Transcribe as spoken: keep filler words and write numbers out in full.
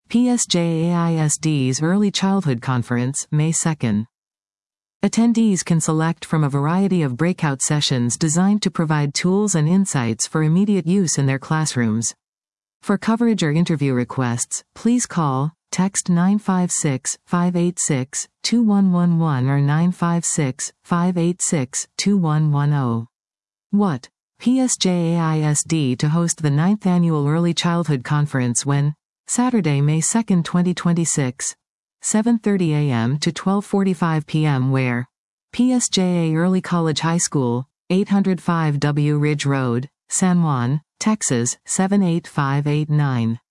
P S J A I S D's Early Childhood Conference, May second. Attendees can select from a variety of breakout sessions designed to provide tools and insights for immediate use in their classrooms. For coverage or interview requests, please call, text nine five six, five eight six, two one one one or nine five six, five eight six, two one one zero. What? P S J A I S D to host the ninth Annual Early Childhood Conference when? Saturday, May second, twenty twenty-six. seven thirty a m to twelve forty-five p m where? P S J A Early College High School, eight oh five W Ridge Road, San Juan, Texas, seven eight five eight nine.